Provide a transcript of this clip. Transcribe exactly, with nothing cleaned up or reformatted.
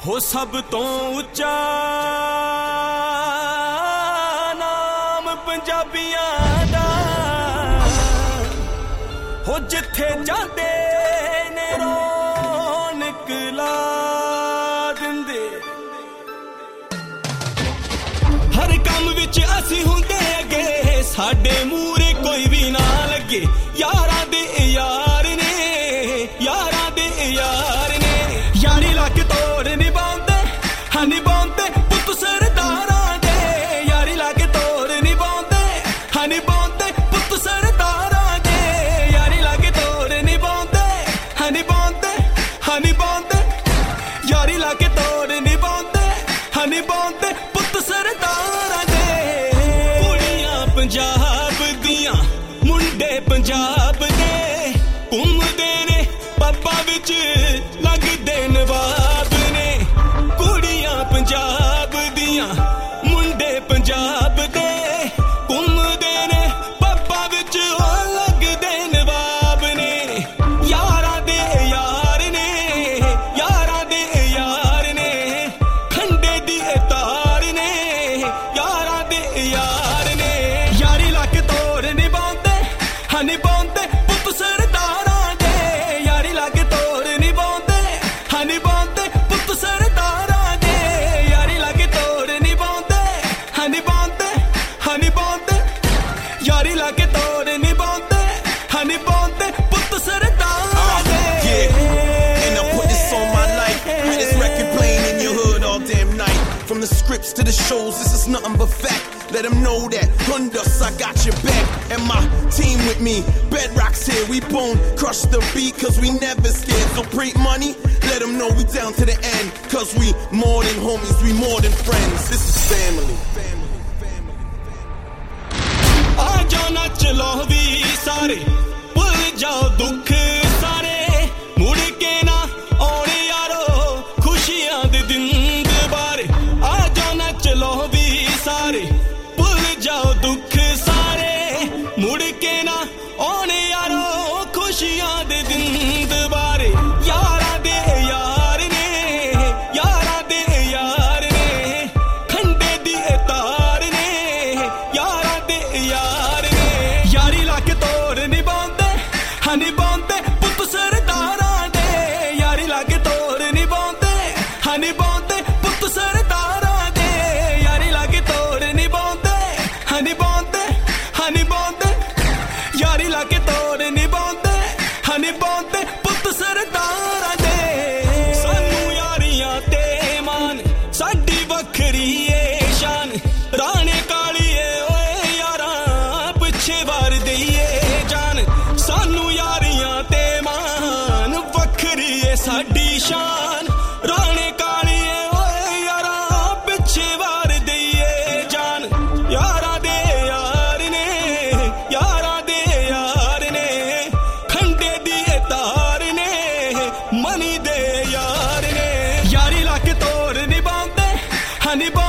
ਹੋ सब तो ਉੱਚਾ ਨਾਮ ਪੰਜਾਬੀਆਂ ਦਾ ਹੋ ਜਿੱਥੇ ਜਾਂਦੇ ਨੇ ਰੌਣਕ ਲਾ ਦਿੰਦੇ ਹਰ ਕੰਮ ਵਿੱਚ ਅਸੀਂ ਹੁੰਦੇ ਅੱਗੇ ਸਾਡੇ ਮੂਹਰੇ ਕੋਈ ਵੀ ਨਾ ਲੱਗੇ ਯਾਰਾਂ ਦੇ ਯਾਰ ਨੇ ਯਾਰਾਂ ਦੇ ਯਾਰ ਨੇ ਯਾਰੀ ਲੱਗ ਤੋੜ ਨਿਭਾਉਂਦੇ ਹਾਂ ਨਿਭਾਉਂਦੇ ਪੁੱਤ ਸਰਦਾਰਾਂ ਦੇ ਯਾਰੀ ਲੱਗ ਤੋੜ ਨਿਭਾਉਂਦੇ ਹਾਂ ਨਿਭਾਉਂਦੇ ਪੁੱਤ ਸਰਦਾਰਾਂ ਦੇ ਯਾਰੀ ਲੱਗ ਤੋੜ ਨਿਭਾਉਂਦੇ ਹਾਂ ਨਿਭਾਉਂਦੇ ਹਾਂ ਨਿਭਾਉਂਦੇ ਯਾਰੀ ਲੱਗ ਤੋੜ ਨਿਭਾਉਂਦੇ ਹਾਂ ਨਿਭਾਉਂਦੇ ਪੁੱਤ ਸਰਦਾਰਾਂ ਦੇ ਕੁੜੀਆਂ ਪੰਜਾਬ ਦੀਆਂ ਮੁੰਡੇ ਪੰਜਾਬ ਦੇ ਘੁੰਮਦੇ ਨੇ ਪੱਬਾਂ ਵਿੱਚ ਲੱਗਦੇ ਨਵਾਬ ਨੇ ਕੁੜੀਆਂ ਪੰਜਾਬ ਦੀਆਂ ਮੁੰਡੇ ਪੰਜਾਬ ਦੇ ਘੁੰਮਦੇ ਨੇ ਪੱਬਾਂ ਵਿੱਚ ਲੱਗਦੇ ਨਵਾਬ ਨੇ ਯਾਰਾਂ ਦੇ ਯਾਰ ਨੇ ਯਾਰਾਂ ਦੇ ਯਾਰ ਨੇ ਖੰਡੇ ਦੀ ਤਾਰ ਨੇ ਯਾਰਾਂ ਦੇ ਯਾਰ ਨੇ ਯਾਰੀ ਲੱਗ ਤੋੜ ਨਿਭਾਉਂਦੇ ਹਾਂ ਨਿਭਾਉਂਦੇ ਪੁੱਤ ਸਰਦਾਰਾਂ ਦੇ ਯਾਰੀ ਲੱਗ ਤੋੜ ਨਿਭਾਉਂਦੇ ਹਾਂ ਨਿਭਾਉਂਦੇ ਪੁੱਤ ਸਰਦਾਰਾਂ ਦੇ ਯਾਰੀ ਲੱਗ ਤੋੜ ਨਿਭਾਉਂਦੇ ਹਾਂ ਨਿਭਾਉਂਦੇ ਹਾਂ ਨਿਭਾਉਂਦੇ ਯਾਰੀ ਲੱਗ ਤੋੜ ਨਿਭਾਉਂਦੇ ਹਾਂ ਨਿਭਾਉਂਦੇ ਪੁੱਤ ਸਰਦਾਰਾਂ ਦੇ And I put this on my life. Had this record playing in your hood all damn night. From the scripts to the shows, this is nothing but fact. Let them know that Hundus, I got your back. And my team with me, Bedrock's here. We bone crush the beat cause we never scared. So print money, let them know we down to the end. Cause we more than homies, we more than friends. This is family. ਆਜੋ ਨੱਚ ਲੋ ਵੀ ਸਾਰੇ ਭੁੱਲ ਜਾਓ ਦੁੱਖ ਸਾਰੇ ਮੁੜ ਕੇ ਨਾ ਆਉਣੇ ਯਾਰੋ ਖੁਸ਼ੀਆਂ ਦੇ ਦਿਨ ਦੁਬਾਰੇ ਆਜੋ ਨੱਚ ਲੋ ਵੀ ਸਾਰੇ ਭੁੱਲ ਜਾਓ ਦੁੱਖ ਸਾਰੇ ਮੁੜ ਕੇ ਨਾ ਆਉਣੇ ਯਾਰੋ ਖੁਸ਼ੀਆਂ ਦੇ ਦਿਨ ਦੁਬਾਰੇ ਯਾਰਾਂ ਦੇ ਯਾਰ ਨੇ ਯਾਰਾਂ ਦੇ ਯਾਰ ਨੇ ਖੰਡੇ ਦੀ ਤਾਰ ਨੇ ਯਾਰਾਂ ਦੇ ਯਾਰ ਨੇ ਯਾਰੀ ਲੱਗ ਤੋੜ ਨਿਭਾਉਂਦੇ ਹਾਂ ਨਿਭਾਉਂਦੇ ਪੁੱਤ ਸਰਦਾਰਾਂ ਦੇ ਯਾਰੀ ਲੱਗ ਤੋੜ ਨਿਭਾਉਂਦੇ ਹਾਂ ਨਿਭਾਉਂਦੇ ਪੁੱਤ ਸਰਦਾਰਾਂ ਦੇ ਯਾਰੀ ਲੱਗ ਤੋੜ ਨਿਭਾਉਂਦੇ ਹਾਂ ਨਿਭਾਉਂਦੇ ਹਾਂ ਨਿਭਾਉਂਦੇ ਯਾਰੀ ਲੱਗ ਤੋੜ ਨਿਭਾਉਂਦੇ ਹਾਂ ਨਿਭਾਉਂਦੇ ਪੁੱਤ ਸਰਦਾਰਾਂ ਦੇ ਸਾਨੂੰ ਯਾਰੀਆਂ ਤੇ ਮਾਨ ਸਾਡੀ ਵੱਖਰੀ ਏ ਸ਼ਾਨ ਰਾਣੇ ਕਾਲੀਏ ਓਏ ਯਾਰਾਂ ਪਿੱਛੇ ਵਾਰ ਦਈਏ ਜਾਨ ਸਾਨੂੰ ਯਾਰੀਆਂ ਤੇ ਮਾਨ ਵੱਖਰੀ ਏ ਸਾਡੀ ਸ਼ਾਨ ਰਾਣੇ ਕਾਲੀਏ ਓਏ ਯਾਰਾਂ ਪਿੱਛੇ ਵਾਰ ਦਈਏ ਜਾਨ ਯਾਰਾਂ ਦੇ ਯਾਰ ਨੇ ਯਾਰਾਂ ਦੇ ਯਾਰ ਨੇ ਖੰਡੇ ਦੀ ਤਾਰ ਨੇ ਮਨੀ ਦੇ ਯਾਰ ਨੇ ਯਾਰੀ ਲੱਗ ਤੋੜ ਨਿਭਾਉਂਦੇ ਹਾਂ ਨਿਭਾ